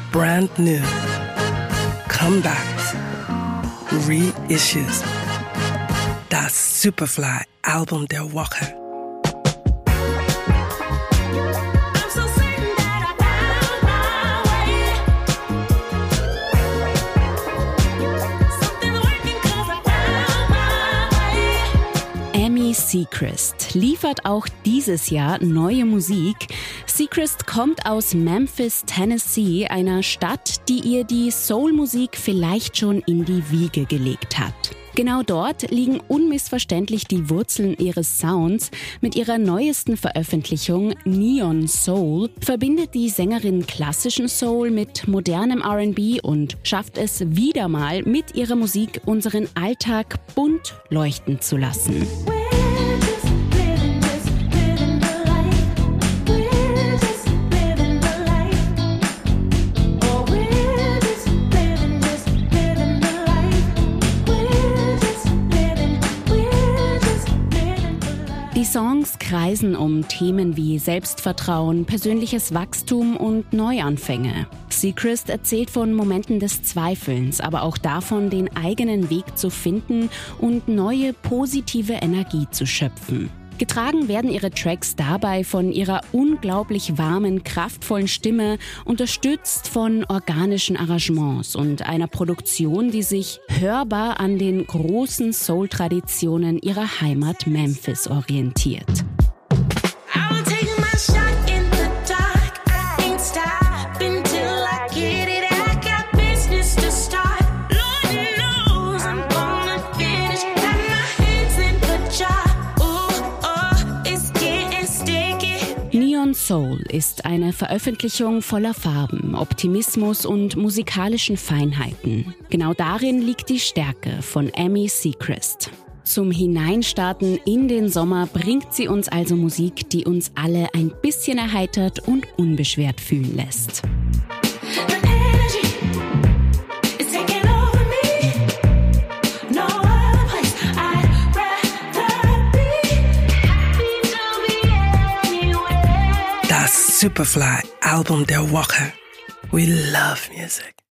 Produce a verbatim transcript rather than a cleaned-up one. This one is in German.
brand new, comebacks, reissues. Das Superfly-Album der Woche. Amy Seacrest liefert auch dieses Jahr neue Musik. Seacrest kommt aus Memphis, Tennessee, einer Stadt, die ihr die Soul-Musik vielleicht schon in die Wiege gelegt hat. Genau dort liegen unmissverständlich die Wurzeln ihres Sounds. Mit ihrer neuesten Veröffentlichung Neon Soul verbindet die Sängerin klassischen Soul mit modernem R and B und schafft es wieder mal, mit ihrer Musik unseren Alltag bunt leuchten zu lassen. Die Songs kreisen um Themen wie Selbstvertrauen, persönliches Wachstum und Neuanfänge. Seacrest erzählt von Momenten des Zweifelns, aber auch davon, den eigenen Weg zu finden und neue positive Energie zu schöpfen. Getragen werden ihre Tracks dabei von ihrer unglaublich warmen, kraftvollen Stimme, unterstützt von organischen Arrangements und einer Produktion, die sich hörbar an den großen Soul-Traditionen ihrer Heimat Memphis orientiert. Neon Soul ist eine Veröffentlichung voller Farben, Optimismus und musikalischen Feinheiten. Genau darin liegt die Stärke von Amy Seacrest. Zum Hineinstarten in den Sommer bringt sie uns also Musik, die uns alle ein bisschen erheitert und unbeschwert fühlen lässt. Das Superfly-Album der Woche. We love music.